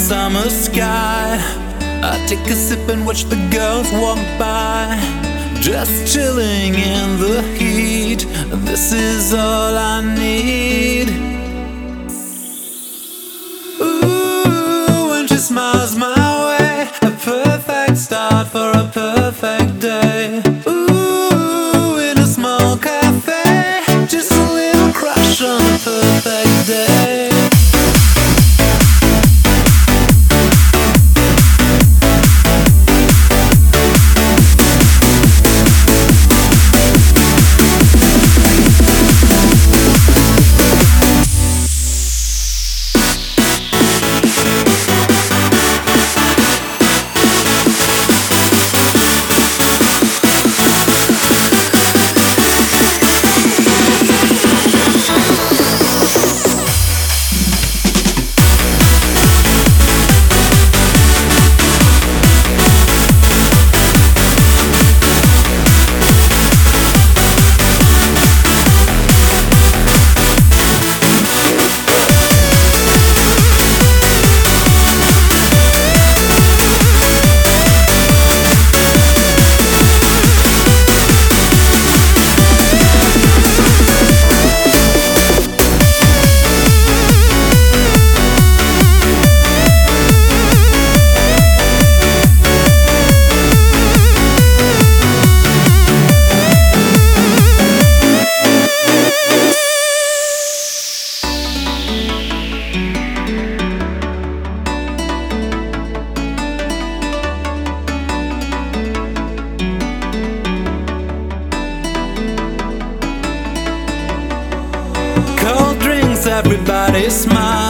summer sky. I take a sip and watch the girls walk by, just chilling in the heat. This is all I need. Ooh, when she smiles my way, a perfect start for a perfect day. Ooh, in a small cafe, just a little crush on a perfect day. Cold drinks, everybody smile.